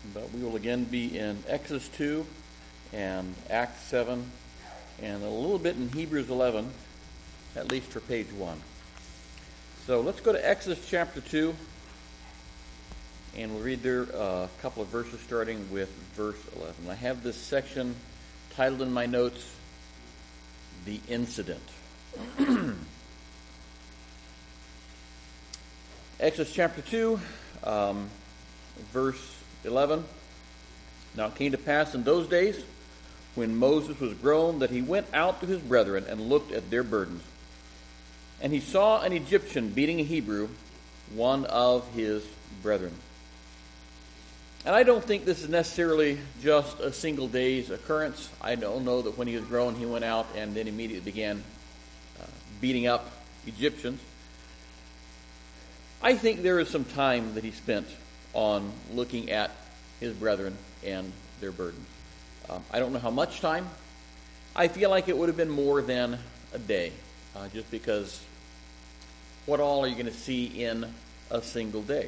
but we will again be in Exodus 2 and Acts 7 and a little bit in Hebrews 11, at least for page 1. So let's go to Exodus chapter 2, and we'll read there a couple of verses starting with verse 11. I have this section titled in my notes, The Incident. Exodus chapter 2, verse 11. Now it came to pass in those days, when Moses was grown, that he went out to his brethren and looked at their burdens. And he saw an Egyptian beating a Hebrew, one of his brethren. And I don't think this is necessarily just a single day's occurrence. I don't know that when he was grown, he went out and then immediately began beating up Egyptians. I think there is some time that he spent on looking at his brethren and their burdens. I don't know how much time. I feel like it would have been more than a day, just because what all are you going to see in a single day?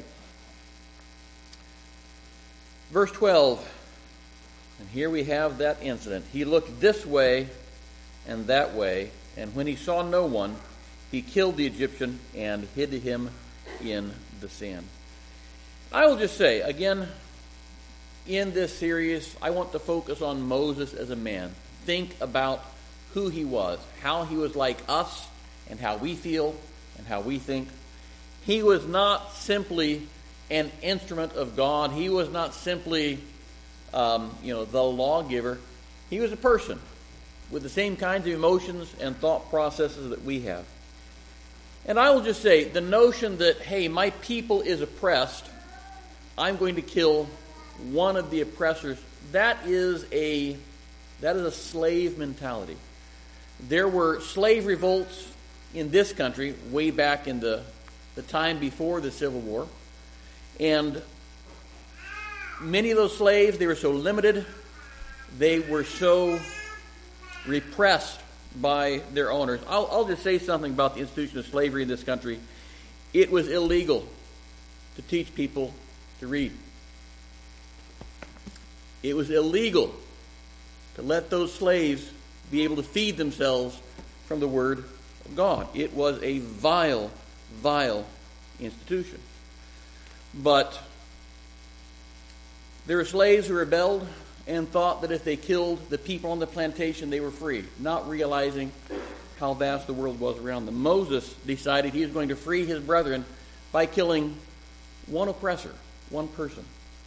Verse 12, and here we have that incident. He looked this way and that way, and when he saw no one, he killed the Egyptian and hid him in the sand. I will just say, again, in this series, I want to focus on Moses as a man. Think about who he was, how he was like us, and how we feel, and how we think. He was not simply an instrument of God. He was not simply, the lawgiver. He was a person with the same kinds of emotions and thought processes that we have. And I will just say, the notion that, hey, my people is oppressed, I'm going to kill one of the oppressors, that is a slave mentality. There were slave revolts in this country way back in the time before the Civil War. And many of those slaves, they were so limited, they were so repressed by their owners. I'll just say something about the institution of slavery in this country. It was illegal to teach people to read. It was illegal to let those slaves be able to feed themselves from the Word of God. It was a vile, vile institution. But there were slaves who rebelled and thought that if they killed the people on the plantation, they were free, not realizing how vast the world was around them. Moses decided he was going to free his brethren by killing one oppressor, one person.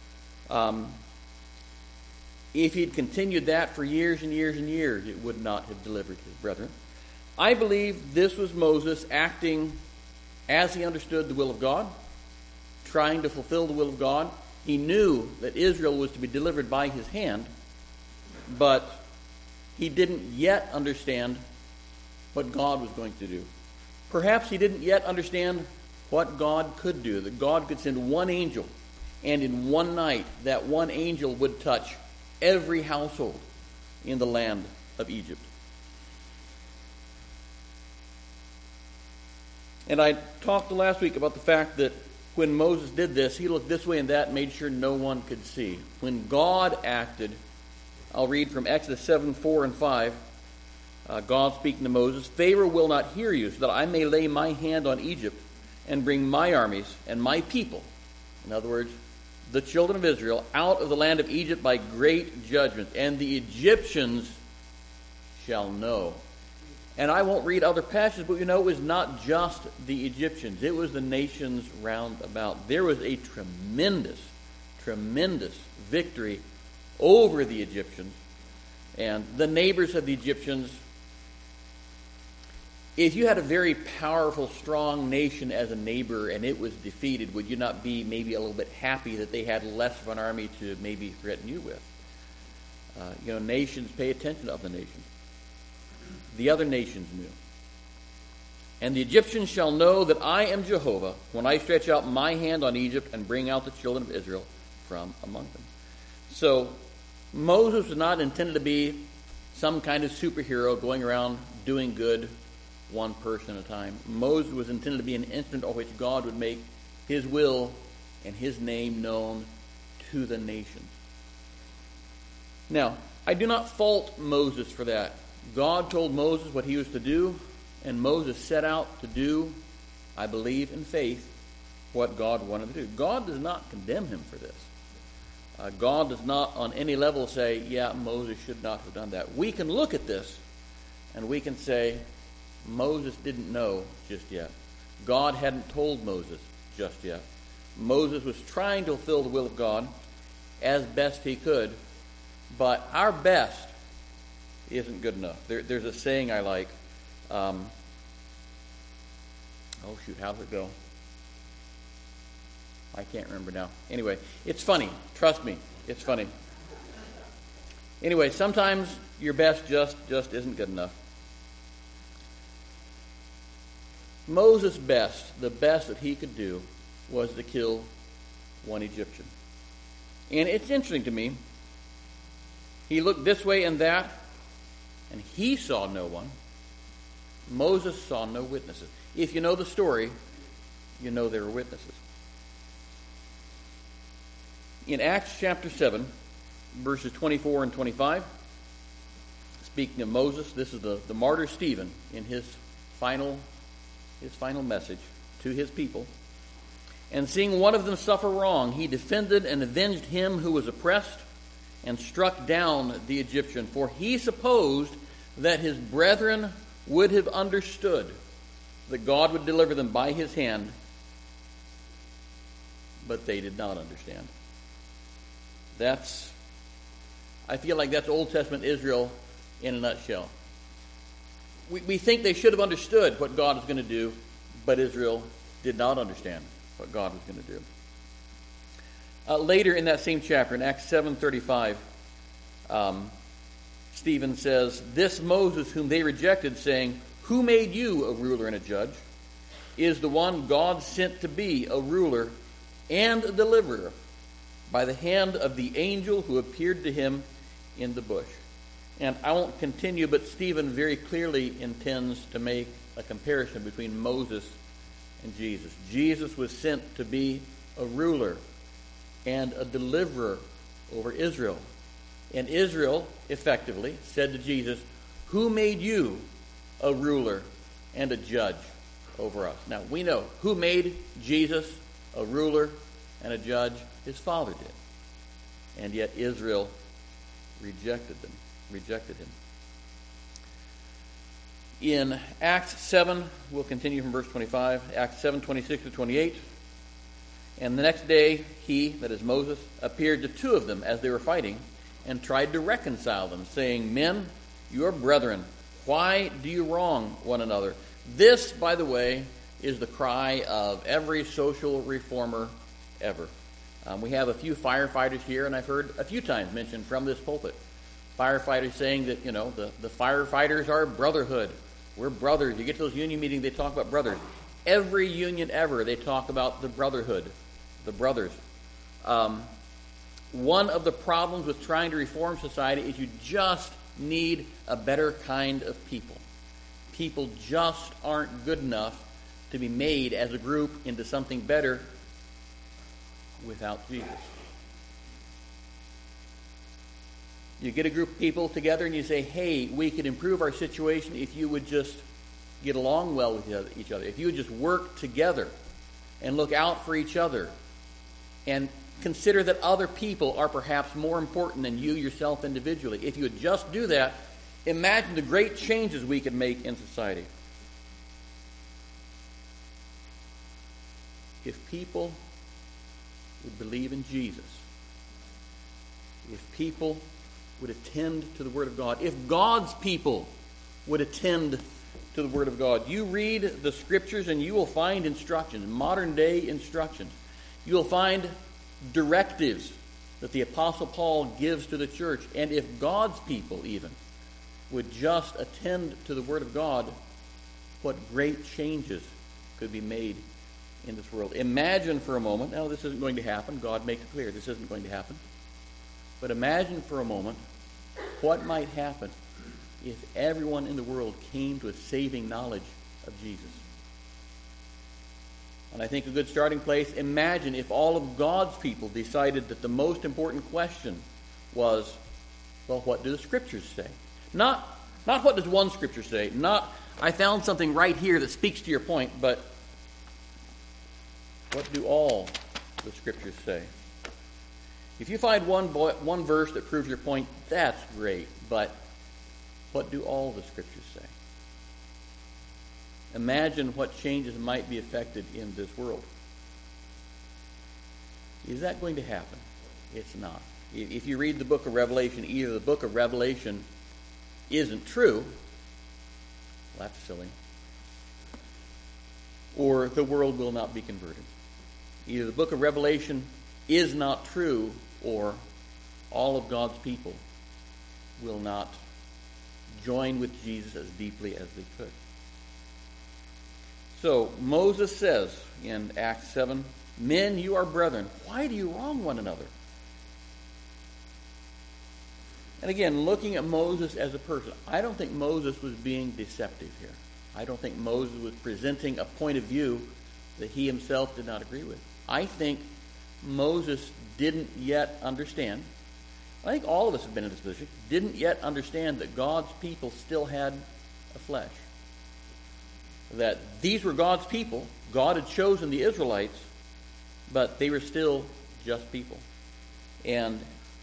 If he'd continued that for years and years and years, it would not have delivered his brethren. I believe this was Moses acting as he understood the will of God, trying to fulfill the will of God. He knew that Israel was to be delivered by his hand, but he didn't yet understand what God was going to do. Perhaps he didn't yet understand what God could do, that God could send one angel, and in one night that one angel would touch every household in the land of Egypt. And I talked last week about the fact that when Moses did this, he looked this way and that, made sure no one could see. When God acted, I'll read from Exodus 7, 4 and 5. God speaking to Moses, Pharaoh will not hear you, so that I may lay my hand on Egypt and bring my armies and my people, in other words, the children of Israel, out of the land of Egypt by great judgment, and the Egyptians shall know. And I won't read other passages, but it was not just the Egyptians. It was the nations round about. There was a tremendous, tremendous victory over the Egyptians. And the neighbors of the Egyptians, if you had a very powerful, strong nation as a neighbor and it was defeated, would you not be maybe a little bit happy that they had less of an army to maybe threaten you with? Nations pay attention to other nations. The other nations knew. And the Egyptians shall know that I am Jehovah when I stretch out my hand on Egypt and bring out the children of Israel from among them. So Moses was not intended to be some kind of superhero going around doing good one person at a time. Moses was intended to be an instrument of which God would make his will and his name known to the nations. Now, I do not fault Moses for that. God told Moses what he was to do, and Moses set out to do, I believe in faith, what God wanted to do. God does not condemn him for this. God does not on any level say, yeah, Moses should not have done that. We can look at this and we can say, Moses didn't know just yet. God hadn't told Moses just yet. Moses was trying to fulfill the will of God as best he could, but our best isn't good enough. There's a saying I like. How does it go? I can't remember now. Anyway, it's funny. Trust me, it's funny. Anyway, sometimes your best just isn't good enough. Moses' best, the best that he could do, was to kill one Egyptian. And it's interesting to me. He looked this way and that, and he saw no one. Moses saw no witnesses. If you know the story, you know there were witnesses. In Acts chapter 7, verses 24 and 25, speaking of Moses, this is the martyr Stephen in his final message to his people. And seeing one of them suffer wrong, he defended and avenged him who was oppressed and struck down the Egyptian, for he supposed that his brethren would have understood that God would deliver them by his hand, but they did not understand. I feel like that's Old Testament Israel in a nutshell. We think they should have understood what God was going to do, but Israel did not understand what God was going to do. Later in that same chapter, in Acts 7:35, Stephen says, "This Moses whom they rejected, saying, 'Who made you a ruler and a judge?' is the one God sent to be a ruler and a deliverer by the hand of the angel who appeared to him in the bush." And I won't continue, but Stephen very clearly intends to make a comparison between Moses and Jesus. Jesus was sent to be a ruler and a deliverer over Israel. And Israel, effectively, said to Jesus, "Who made you a ruler and a judge over us?" Now, we know who made Jesus a ruler and a judge. His Father did. And yet Israel rejected him. In Acts 7, we'll continue from verse 25, Acts 7:26 to 28. "And the next day he," that is Moses, "appeared to two of them as they were fighting, and tried to reconcile them, saying, 'Men, you are brethren. Why do you wrong one another?'" This, by the way, is the cry of every social reformer ever. We have a few firefighters here, and I've heard a few times mentioned from this pulpit. Firefighters saying that, the firefighters are brotherhood. We're brothers. You get to those union meetings, they talk about brothers. Every union ever, they talk about the brotherhood, the brothers. One of the problems with trying to reform society is you just need a better kind of people. People just aren't good enough to be made as a group into something better without Jesus. You get a group of people together and you say, "Hey, we could improve our situation if you would just get along well with each other. If you would just work together and look out for each other and consider that other people are perhaps more important than you yourself individually. If you would just do that, imagine the great changes we could make in society." If people would believe in Jesus, if people would attend to the Word of God, if God's people would attend to the Word of God. You read the Scriptures and you will find instructions, modern day instructions. You will find directives that the Apostle Paul gives to the church. And if God's people even would just attend to the Word of God, what great changes could be made in this world. Imagine for a moment, now this isn't going to happen, God makes it clear this isn't going to happen, but imagine for a moment what might happen if everyone in the world came to a saving knowledge of Jesus. And I think a good starting place, imagine if all of God's people decided that the most important question was, well, what do the Scriptures say? Not what does one Scripture say, not I found something right here that speaks to your point, but what do all the Scriptures say? If you find one verse that proves your point, that's great, but what do all the Scriptures say? Imagine what changes might be effected in this world. Is that going to happen? It's not. If you read the book of Revelation, either the book of Revelation isn't true, well, that's silly, or the world will not be converted. Either the book of Revelation is not true, or all of God's people will not join with Jesus as deeply as they could. So Moses says in Acts 7, "Men, you are brethren. Why do you wrong one another?" And again, looking at Moses as a person, I don't think Moses was being deceptive here. I don't think Moses was presenting a point of view that he himself did not agree with. I think Moses didn't yet understand. I think all of us have been in this position, didn't yet understand that God's people still had a flesh. That these were God's people. God had chosen the Israelites, but they were still just people. And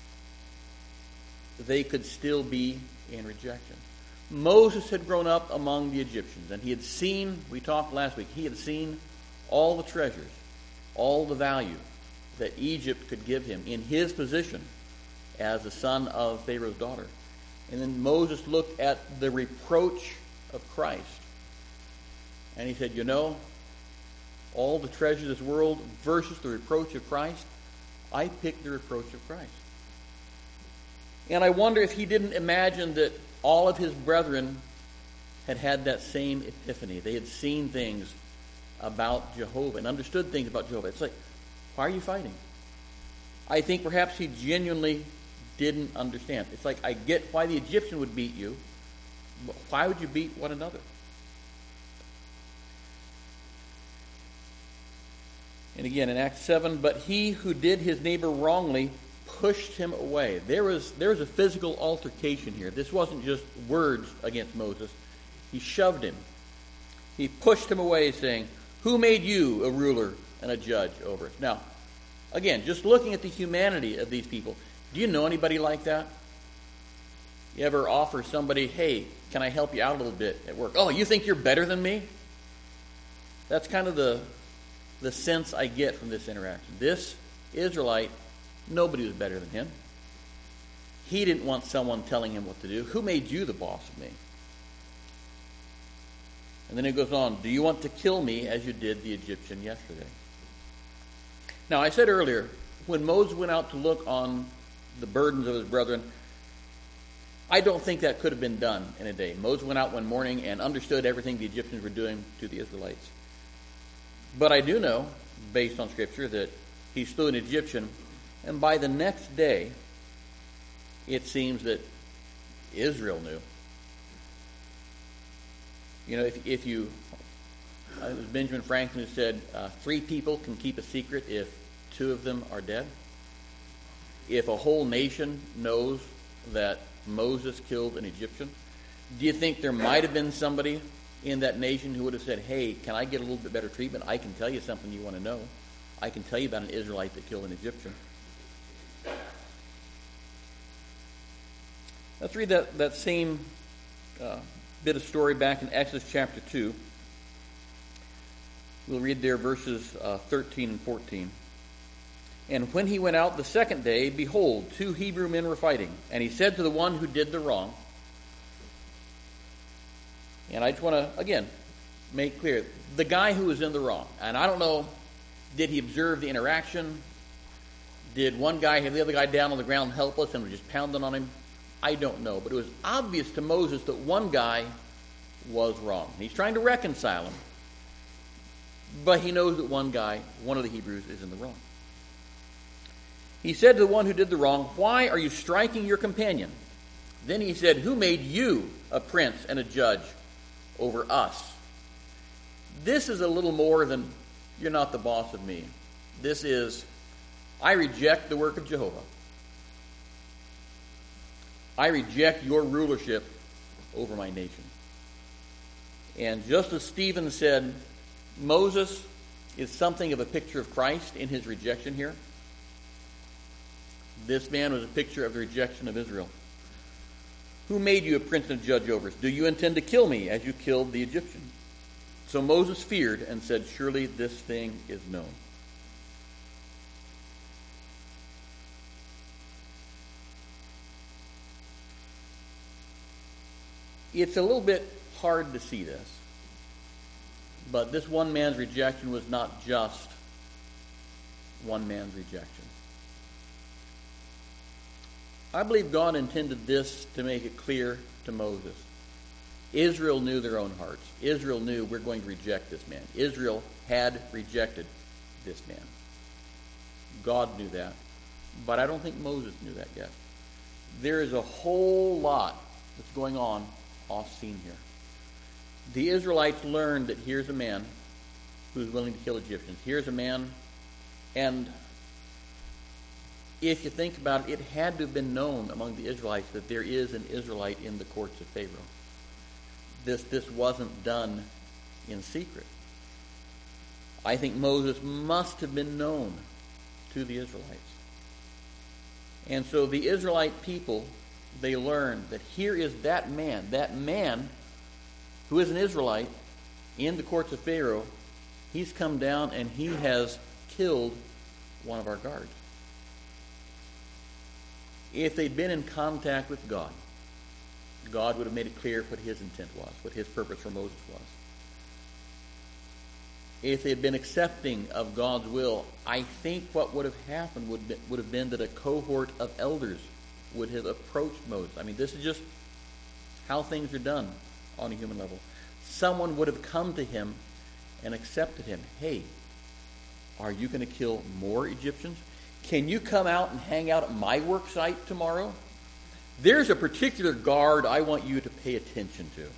they could still be in rejection. Moses had grown up among the Egyptians, and he had seen, we talked last week, he had seen all the treasures, all the value that Egypt could give him in his position as the son of Pharaoh's daughter. And then Moses looked at the reproach of Christ. And he said, you know, all the treasures of this world versus the reproach of Christ, I picked the reproach of Christ. And I wonder if he didn't imagine that all of his brethren had had that same epiphany. They had seen things about Jehovah and understood things about Jehovah. It's like, why are you fighting? I think perhaps he genuinely didn't understand. It's like, I get why the Egyptian would beat you, but why would you beat one another? And again, in Acts 7, but he who did his neighbor wrongly pushed him away. There was a physical altercation here. This wasn't just words against Moses. He shoved him. He pushed him away, saying, "Who made you a ruler and a judge over us?" Now, again, just looking at the humanity of these people, do you know anybody like that? You ever offer somebody, "Hey, can I help you out a little bit at work?" "Oh, you think you're better than me?" That's kind of the sense I get from this interaction. This Israelite, nobody was better than him. He didn't want someone telling him what to do. "Who made you the boss of me?" And then it goes on, "Do you want to kill me as you did the Egyptian yesterday?" Now, I said earlier, when Moses went out to look on the burdens of his brethren, I don't think that could have been done in a day. Moses went out one morning and understood everything the Egyptians were doing to the Israelites. But I do know, based on Scripture, that he slew an Egyptian, and by the next day, it seems that Israel knew. You know, if you, it was Benjamin Franklin who said, 3 people can keep a secret if 2 of them are dead. If a whole nation knows that Moses killed an Egyptian, do you think there might have been somebody in that nation who would have said, "Hey, can I get a little bit better treatment? I can tell you something you want to know. I can tell you about an Israelite that killed an Egyptian." Let's read that same bit of story back in Exodus chapter 2. We'll read there verses 13 and 14. "And when he went out the second day, behold, 2 Hebrew men were fighting. And he said to the one who did the wrong," and I just want to, again, make clear, the guy who was in the wrong. And I don't know, did he observe the interaction? Did one guy have the other guy down on the ground helpless and was just pounding on him? I don't know. But it was obvious to Moses that one guy was wrong. He's trying to reconcile him. But he knows that one guy, one of the Hebrews, is in the wrong. He said to the one who did the wrong, "Why are you striking your companion?" Then he said, "Who made you a prince and a judge over us?" This is a little more than You're not the boss of me. This is, I reject the work of Jehovah. I reject your rulership over my nation. And just as Stephen said, Moses is something of a picture of Christ in his rejection here. This man was a picture of the rejection of Israel. Who made you a prince and a judge over us? Do you intend to kill me as you killed the Egyptian? So Moses feared and said, surely this thing is known. It's a little bit hard to see this, but this one man's rejection was not just one man's rejection. I believe God intended this to make it clear to Moses. Israel knew their own hearts. Israel knew, we're going to reject this man. Israel had rejected this man. God knew that, but I don't think Moses knew that yet. There is a whole lot that's going on off scene here. The Israelites learned that here's a man who's willing to kill Egyptians. Here's a man, and if you think about it, it had to have been known among the Israelites that there is an Israelite in the courts of Pharaoh. This wasn't done in secret. I think Moses must have been known to the Israelites. And so the Israelite people, they learned that here is that man who is an Israelite in the courts of Pharaoh. He's come down and he has killed one of our guards. If they'd been in contact with God, God would have made it clear what his intent was, what his purpose for Moses was. If they had been accepting of God's will, I think what would have happened would have been that a cohort of elders would have approached Moses. I mean, this is just how things are done on a human level. Someone would have come to him and accepted him. Hey, are you going to kill more Egyptians? Can you come out and hang out at my work site tomorrow? There's a particular guard I want you to pay attention to.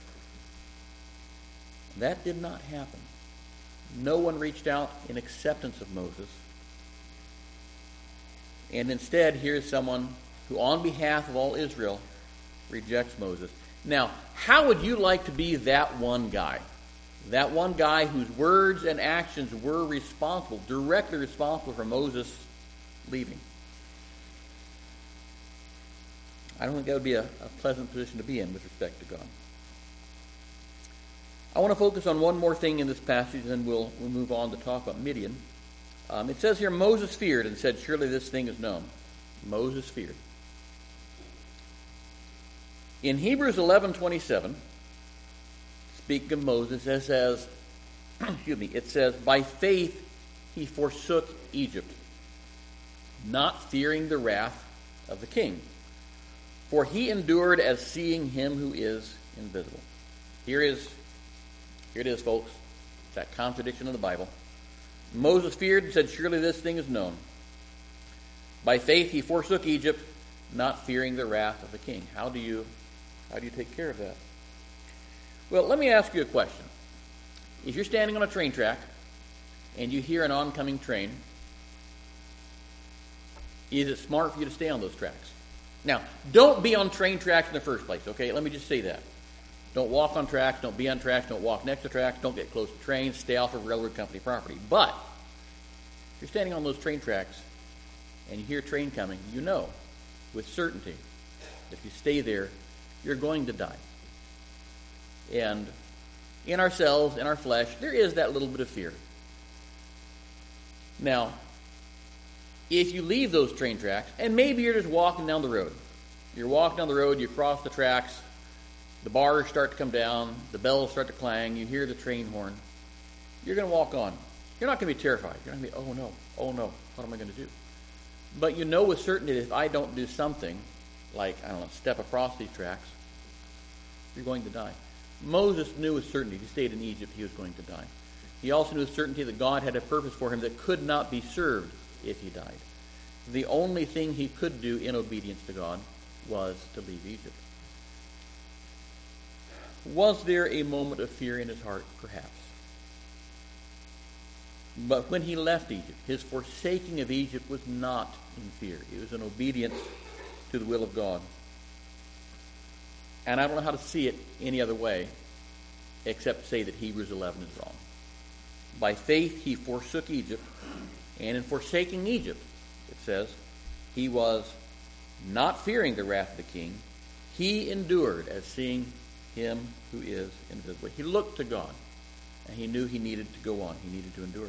That did not happen. No one reached out in acceptance of Moses. And instead, here's someone who, on behalf of all Israel, rejects Moses. Now, how would you like to be that one guy? That one guy whose words and actions were responsible, directly responsible for Moses leaving. I don't think that would be a pleasant position to be in with respect to God. I want to focus on one more thing in this passage, and then we'll move on to talk about Midian. It says here, Moses feared and said, surely this thing is known. Moses feared. In Hebrews 11:27, speaking of Moses, it says, it says, by faith he forsook Egypt, not fearing the wrath of the king. For he endured as seeing him who is invisible. Here it is, folks. That contradiction of the Bible. Moses feared and said, surely this thing is known. By faith he forsook Egypt, not fearing the wrath of the king. How do you take care of that? Well, let me ask you a question. If you're standing on a train track and you hear an oncoming train, is it smart for you to stay on those tracks? Now, don't be on train tracks in the first place, okay? Let me just say that. Don't walk on tracks, don't be on tracks, don't walk next to tracks, don't get close to trains, stay off of railroad company property. But if you're standing on those train tracks and you hear a train coming, you know with certainty that if you stay there, you're going to die. And in ourselves, in our flesh, there is that little bit of fear. Now, if you leave those train tracks, and maybe you're just walking down the road. You're walking down the road, you cross the tracks, the bars start to come down, the bells start to clang, you hear the train horn. You're going to walk on. You're not going to be terrified. You're not going to be, oh no, what am I going to do? But you know with certainty that if I don't do something, like, step across these tracks, you're going to die. Moses knew with certainty, if he stayed in Egypt, he was going to die. He also knew with certainty that God had a purpose for him that could not be served if he died. The only thing he could do in obedience to God was to leave Egypt. Was there a moment of fear in his heart? Perhaps. But when he left Egypt, his forsaking of Egypt was not in fear. It was in obedience to the will of God. And I don't know how to see it any other way except to say that Hebrews 11 is wrong. By faith he forsook Egypt, and in forsaking Egypt, it says, he was not fearing the wrath of the king. He endured as seeing him who is invisible. He looked to God, and he knew he needed to go on. He needed to endure.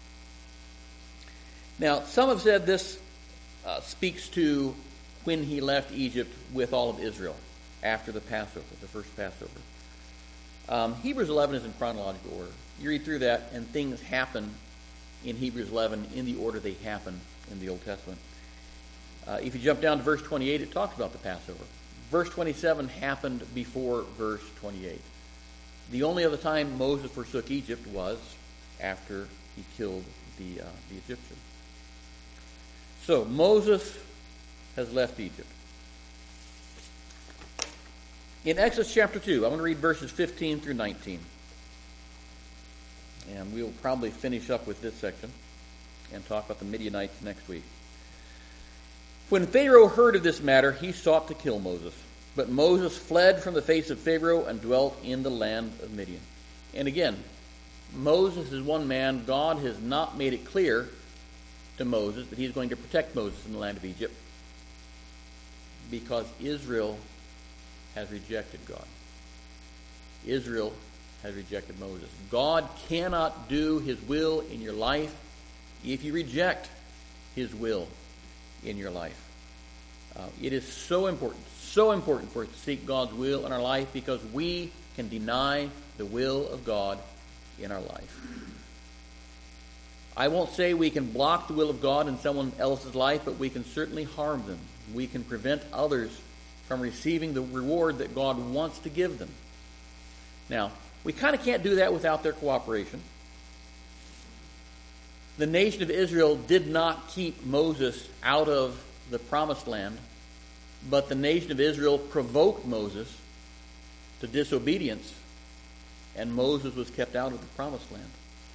Now, some have said this speaks to when he left Egypt with all of Israel after the Passover, the first Passover. Hebrews 11 is in chronological order. You read through that, and things happen in Hebrews 11 in the order they happen in the Old Testament. If you jump down to verse 28, it talks about the Passover. Verse 27 happened before verse 28. The only other time Moses forsook Egypt was after he killed the Egyptian. So Moses has left Egypt. In Exodus chapter 2, I'm going to read verses 15 through 19. And we'll probably finish up with this section and talk about the Midianites next week. When Pharaoh heard of this matter, he sought to kill Moses. But Moses fled from the face of Pharaoh and dwelt in the land of Midian. And again, Moses is one man. God has not made it clear to Moses that he's going to protect Moses in the land of Egypt because Israel has rejected God. Israel has rejected Moses. God cannot do his will in your life if you reject his will in your life. It is so important for us to seek God's will in our life because we can deny the will of God in our life. I won't say we can block the will of God in someone else's life, but we can certainly harm them. We can prevent others from receiving the reward that God wants to give them. Now, we kind of can't do that without their cooperation. The nation of Israel did not keep Moses out of the promised land, but the nation of Israel provoked Moses to disobedience, and Moses was kept out of the promised land.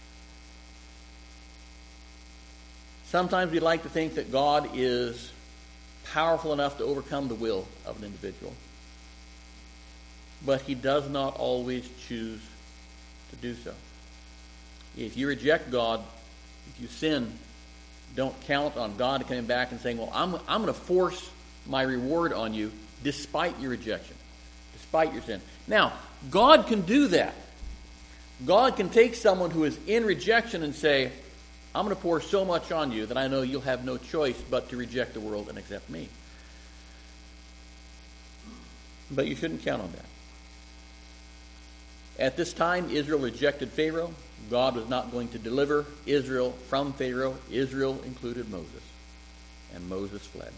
Sometimes we like to think that God is powerful enough to overcome the will of an individual, but he does not always choose to do so. If you reject God, if you sin, don't count on God coming back and saying, well, I'm going to force my reward on you despite your rejection, despite your sin. Now, God can do that. God can take someone who is in rejection and say, I'm going to pour so much on you that I know you'll have no choice but to reject the world and accept me. But you shouldn't count on that. At this time, Israel rejected Pharaoh. God was not going to deliver Israel from Pharaoh. Israel included Moses. And Moses fled.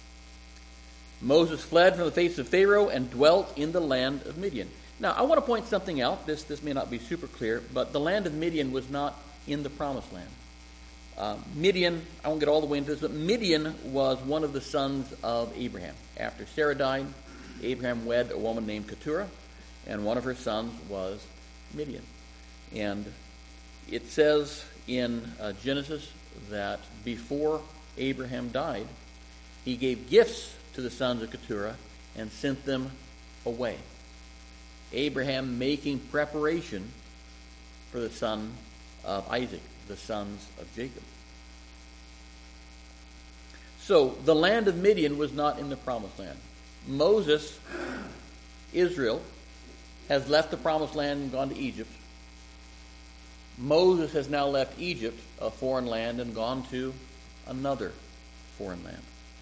Moses fled from the face of Pharaoh and dwelt in the land of Midian. Now, I want to point something out. This may not be super clear, but the land of Midian was not in the promised land. Midian, I won't get all the way into this, but Midian was one of the sons of Abraham. After Sarah died, Abraham wed a woman named Keturah, and one of her sons was Midian. And it says in Genesis that before Abraham died, he gave gifts to the sons of Keturah and sent them away. Abraham making preparation for the son of Isaac, the sons of Jacob. So the land of Midian was not in the promised land. Moses, Israel, has left the promised land and gone to Egypt. Moses has now left Egypt, a foreign land, and gone to another foreign land.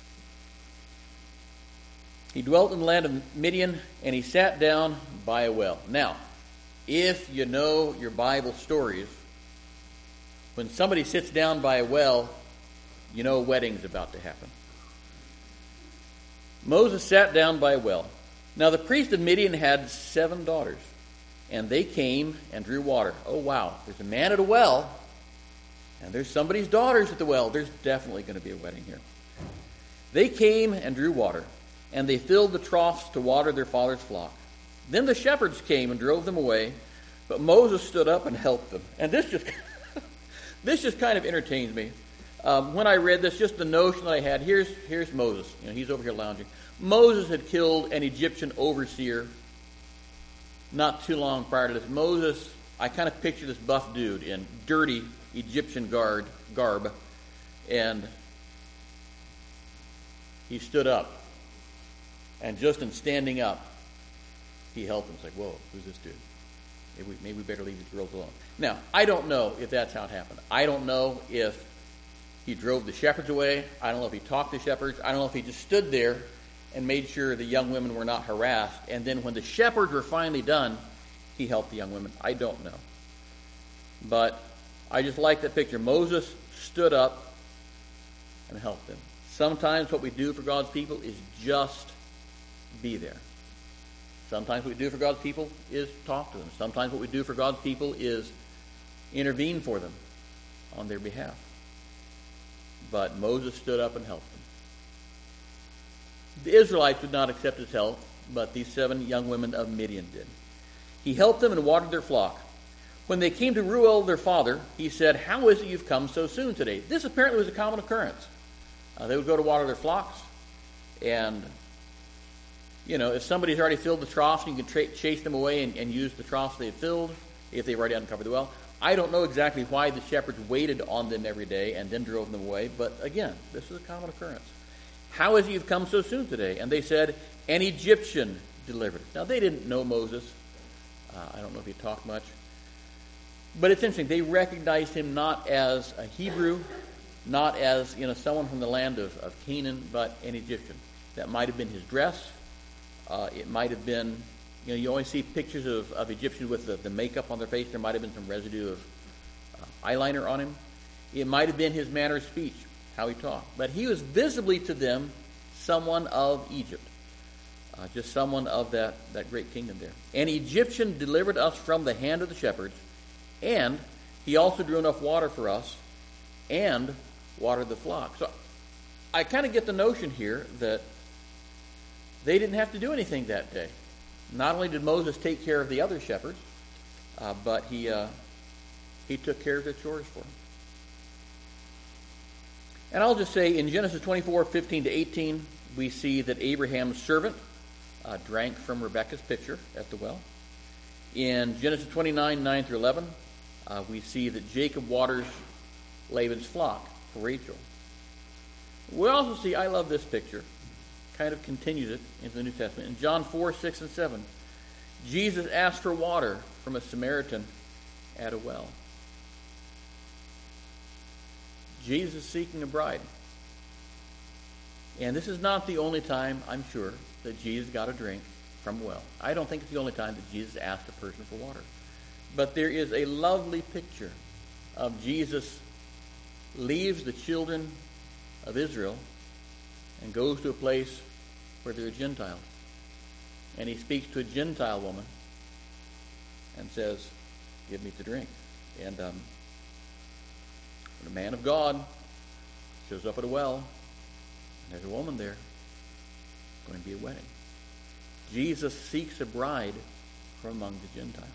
He dwelt in the land of Midian, and he sat down by a well. Now, if you know your Bible stories, when somebody sits down by a well, you know a wedding's about to happen. Moses sat down by a well. Now the priest of Midian had 7 daughters, and they came and drew water. Oh wow, there's a man at a well, and there's somebody's daughters at the well. There's definitely going to be a wedding here. They came and drew water, and they filled the troughs to water their father's flock. Then the shepherds came and drove them away, but Moses stood up and helped them. And this This just kind of entertains me. When I read this, just the notion that I had, here's Moses. He's over here lounging. Moses had killed an Egyptian overseer not too long prior to this. Moses, I kind of picture this buff dude in dirty Egyptian garb, and he stood up. And just in standing up, he helped him. It's like, whoa, who's this dude? Maybe we better leave these girls alone. Now, I don't know if that's how it happened. I don't know if he drove the shepherds away. I don't know if he talked to shepherds. I don't know if he just stood there and made sure the young women were not harassed. And then when the shepherds were finally done, he helped the young women. I don't know. But I just like that picture. Moses stood up and helped them. Sometimes what we do for God's people is just be there. Sometimes what we do for God's people is talk to them. Sometimes what we do for God's people is intervene for them on their behalf. But Moses stood up and helped them. The Israelites did not accept his help, but these 7 young women of Midian did. He helped them and watered their flock. When they came to Reuel, their father, he said, "How is it you've come so soon today?" This apparently was a common occurrence. They would go to water their flocks, and if somebody's already filled the troughs, you can chase them away and use the troughs they've filled if they've already uncovered the well. I don't know exactly why the shepherds waited on them every day and then drove them away, but again, this is a common occurrence. "How is it you've come so soon today?" And they said, "An Egyptian delivered us." Now, they didn't know Moses. I don't know if he talked much. But it's interesting. They recognized him not as a Hebrew, not as someone from the land of Canaan, but an Egyptian. That might have been his dress. It might have been, you always see pictures of Egyptians with the makeup on their face. There might have been some residue of eyeliner on him. It might have been his manner of speech, how he talked. But he was visibly to them someone of Egypt, just someone of that great kingdom there. "An Egyptian delivered us from the hand of the shepherds, and he also drew enough water for us and watered the flock." So I kind of get the notion here that they didn't have to do anything that day. Not only did Moses take care of the other shepherds, but he took care of their chores for them. And I'll just say, in Genesis 24:15-18, we see that Abraham's servant drank from Rebekah's pitcher at the well. In Genesis 29:9-11, we see that Jacob waters Laban's flock for Rachel. We also see, I love this picture, kind of continues it into the New Testament. In John 4:6-7, Jesus asked for water from a Samaritan at a well. Jesus seeking a bride. And this is not the only time, I'm sure, that Jesus got a drink from a well. I don't think it's the only time that Jesus asked a person for water. But there is a lovely picture of Jesus leaves the children of Israel and goes to a place where there are Gentiles. And he speaks to a Gentile woman and says, "Give me to drink." And when a man of God shows up at a well, and there's a woman there, it's going to be a wedding. Jesus seeks a bride from among the Gentiles.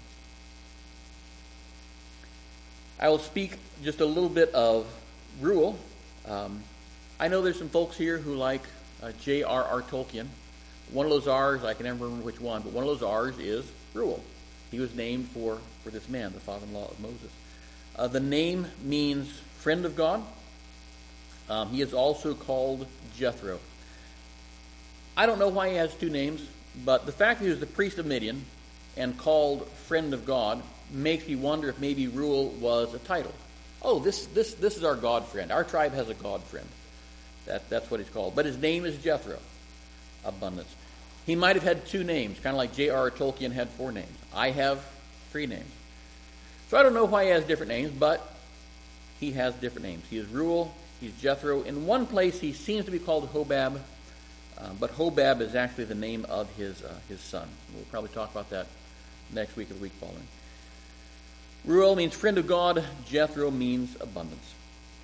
I will speak just a little bit of Reuel. I know there's some folks here who like J.R.R. Tolkien. One of those R's, I can never remember which one, but one of those R's is Reuel. He was named for this man, the father-in-law of Moses. The name means friend of God. He is also called Jethro. I don't know why he has two names, but the fact that he was the priest of Midian and called friend of God makes me wonder if maybe Reuel was a title. Oh, this is our God friend. Our tribe has a God friend. That's what he's called. But his name is Jethro, abundance. He might have had two names, kind of like J.R.R. Tolkien had 4 names. I have 3 names. So I don't know why he has different names, but he has different names. He is Reuel, he's Jethro. In one place he seems to be called Hobab, but Hobab is actually the name of his son. We'll probably talk about that next week or the week following. Reuel means friend of God. Jethro means abundance.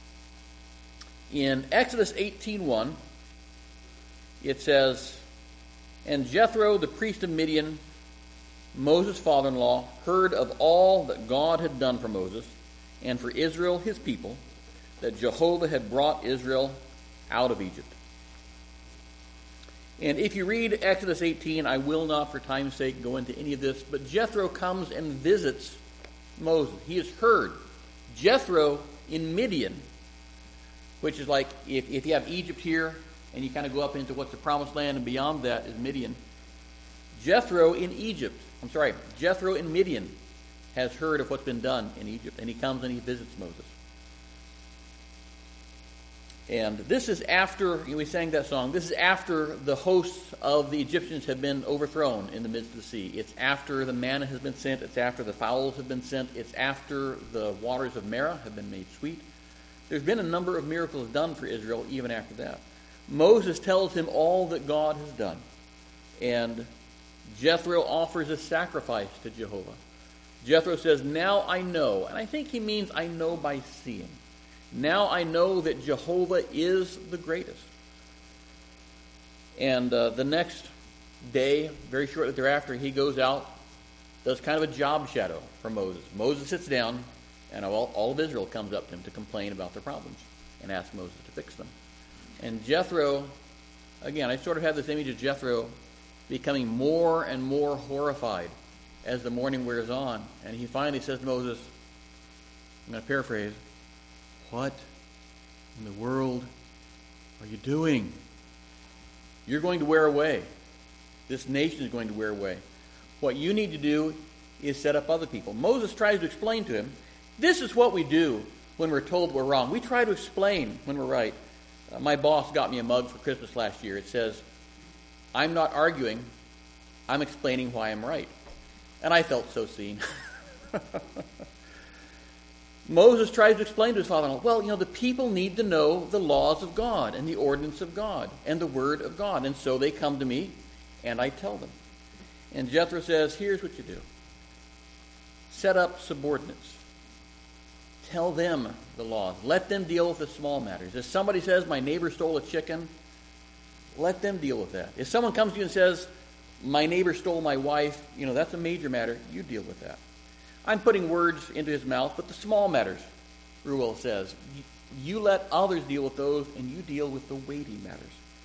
In Exodus 18:1, it says, "And Jethro, the priest of Midian, Moses' father-in-law, heard of all that God had done for Moses, and for Israel his people, that Jehovah had brought Israel out of Egypt. And if you read Exodus 18, I will not for time's sake go into any of this, but Jethro comes and visits Moses. He has heard. Jethro in Midian, which is like if you have Egypt here and you kind of go up into what's the promised land, and beyond that is Midian. Jethro in Midian has heard of what's been done in Egypt, and he comes and he visits Moses. And this is after, we sang that song, this is after the hosts of the Egyptians have been overthrown in the midst of the sea. It's after the manna has been sent. It's after the fowls have been sent. It's after the waters of Marah have been made sweet. There's been a number of miracles done for Israel even after that. Moses tells him all that God has done. And Jethro offers a sacrifice to Jehovah. Jethro says, now I know. And I think he means I know by seeing. Now I know that Jehovah is the greatest. And the next day, very shortly thereafter, he goes out, does kind of a job shadow for Moses. Moses sits down, and all of Israel comes up to him to complain about their problems and ask Moses to fix them. And Jethro, again, I sort of have this image of Jethro becoming more and more horrified as the morning wears on. And he finally says to Moses, I'm going to paraphrase, what in the world are you doing? You're going to wear away. This nation is going to wear away. What you need to do is set up other people. Moses tries to explain to him, this is what we do when we're told we're wrong. We try to explain when we're right. My boss got me a mug for Christmas last year. It says, I'm not arguing, I'm explaining why I'm right. And I felt so seen. Moses tries to explain to his father-in-law, well, the people need to know the laws of God and the ordinance of God and the word of God. And so they come to me and I tell them. And Jethro says, here's what you do. Set up subordinates. Tell them the laws. Let them deal with the small matters. If somebody says, my neighbor stole a chicken, let them deal with that. If someone comes to you and says, my neighbor stole my wife, that's a major matter, you deal with that. I'm putting words into his mouth, but the small matters, Reuel says, you let others deal with those, and you deal with the weighty matters.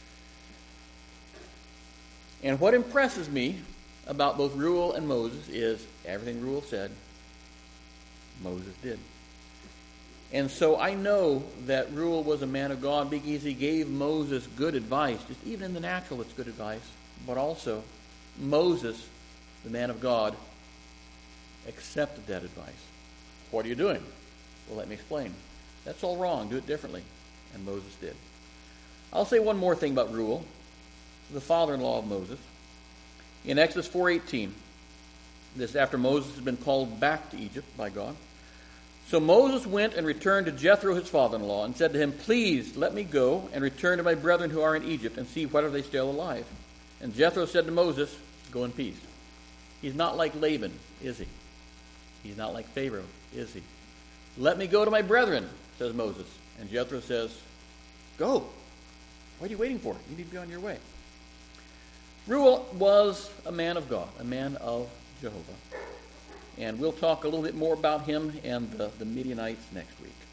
And what impresses me about both Reuel and Moses is everything Reuel said, Moses did. And so I know that Reuel was a man of God because he gave Moses good advice. Just even in the natural, it's good advice. But also, Moses, the man of God, accepted that advice. What are you doing? Well, let me explain. That's all wrong. Do it differently. And Moses did. I'll say one more thing about Reuel, the father-in-law of Moses. In Exodus 4:18, this is after Moses had been called back to Egypt by God. So Moses went and returned to Jethro, his father-in-law, and said to him, please let me go and return to my brethren who are in Egypt and see whether they still alive. And Jethro said to Moses, go in peace. He's not like Laban, is he? He's not like Pharaoh, is he? Let me go to my brethren, says Moses. And Jethro says, go. What are you waiting for? You need to be on your way. Reuel was a man of God, a man of Jehovah. And we'll talk a little bit more about him and the Midianites next week.